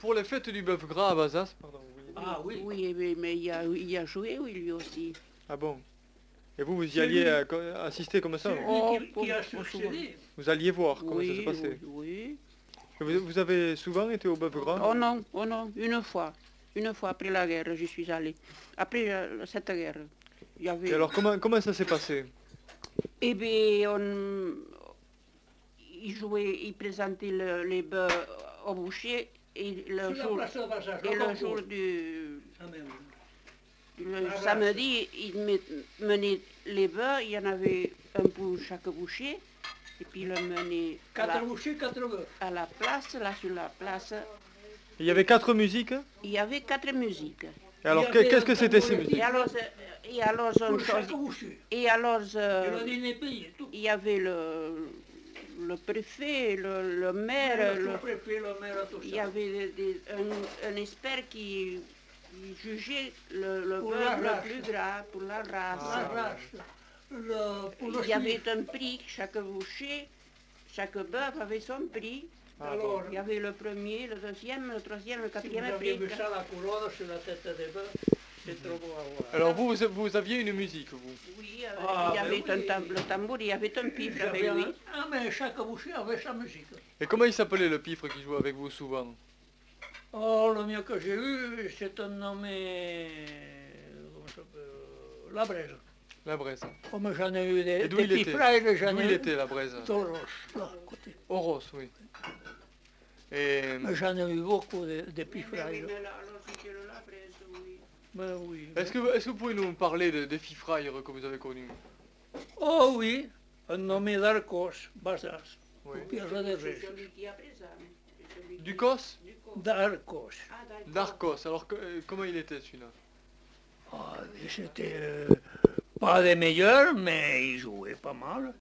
pour les fêtes du bœuf gras à Bazas, pardon, oui. Ah oui. Oui, mais il a joué, oui, lui aussi. Ah bon? Et vous y C'est alliez lui. Assister comme ça? C'est lui Oh, qui a pour succédé. Vous alliez voir comment ça se Oui, passait? oui. Et vous avez souvent été au bœuf gras? Oh non, une fois. Une fois après la guerre, je suis allée. Après cette guerre, il y avait... Et alors comment ça s'est passé? Eh bien, il jouait, il présentait les bœufs au boucher et le Sur jour, la place de Bazas, et là, le jour du Ah, même. le La samedi, il menait les bœufs, il y en avait un pour chaque boucher, et puis il le menait Quatre bouchers, quatre bœufs. à la place, là sur la place, Il y avait 4 musiques? il y avait 4 musiques. Et alors Il y avait qu'est-ce que un c'était ces tambour musiques? Et alors, on Pour chaque choisit- boucher. et alors Et le dîner payé, tout. il y avait le préfet, le maire, Le préfet, le maire, tout ça. il y avait un expert qui jugeait le Pour bœuf la le race. plus gras pour la race. La race. Pour le Il y avait chiffre. un prix, chaque boucher, chaque bœuf avait son prix. Ah, Alors, Il y avait le premier, le deuxième, le troisième, le si vous quatrième aviez prix. vu ça, la couronne sur la tête des bœufs, c'est trop beau à voir. Alors vous aviez une musique, vous? Oui, Ah, il y avait ben oui. le tambour, il y avait un pifre avec J'avais lui. Ah, mais chaque boucher avait sa musique. Et comment il s'appelait le pifre qui jouait avec vous souvent? Oh, le mieux que j'ai eu, c'est un nommé. Comment ça s'appelle La Braise. La Braise. Comme j'en ai eu Et des d'où il était? pifrailles, j'en D'où ai il eu. était, la Braise? Toros, là, à côté. Oros, oui. Et Mais j'en ai eu beaucoup de pifrailles. Ben oui. est-ce que vous pouvez nous parler des fifrailles que vous avez connues? Oh oui, un nommé Darcos, Bazas, Oui. Pierre de Reyes. Ducos? Darcos. Darcos. Alors comment il était celui-là? Ah, c'était pas des meilleurs, mais il jouait pas mal.